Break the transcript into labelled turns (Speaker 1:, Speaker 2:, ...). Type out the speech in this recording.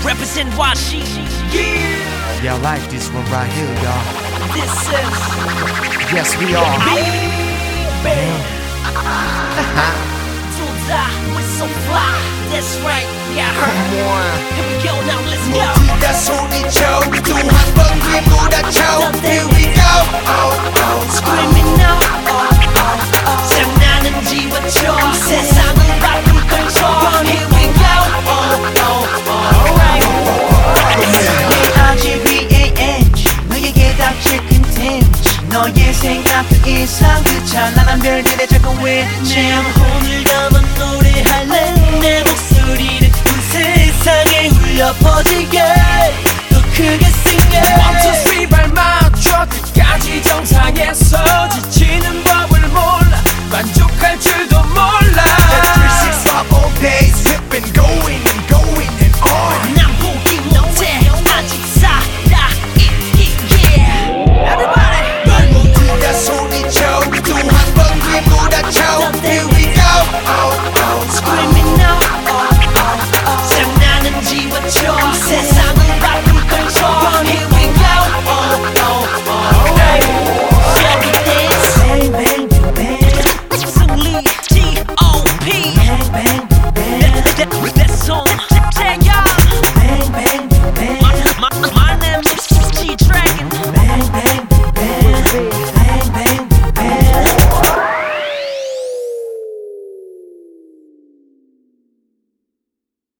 Speaker 1: represent Washi. Yeah,
Speaker 2: y'all like this one right here, y'all.
Speaker 1: this is
Speaker 2: Yes, we are.
Speaker 1: Baby. Duda, we're so fly. That's right, yeah.
Speaker 2: Come on.
Speaker 1: Here we go, now let's go.
Speaker 3: 모두가 소리쳐 또 한 번 되돌아쳐. Here we go.
Speaker 1: Screaming out, 장난은 지워줘. 세상을 바꿀 control. Here we go. Alright. RGBAH 너에게 닥칠 컨텐츠. 너의 생각들 이상 그 찬란한 별들의 작은 외침. 오늘 담아 노래할래. 내 목소리를 온 세상에 울려 퍼지게 더 크게 sing it.
Speaker 4: 1, 2, 3 발 맞춰 끝까지 정상에서 지치는 법을 몰라 만족할 줄도 몰라.
Speaker 3: That 365 all days we've been going and going and on.
Speaker 1: 난 포기 못해 아직 살아 yeah. Everybody
Speaker 3: 모두가 소리쳐 또 한 번 되돌아쳐. Here we go.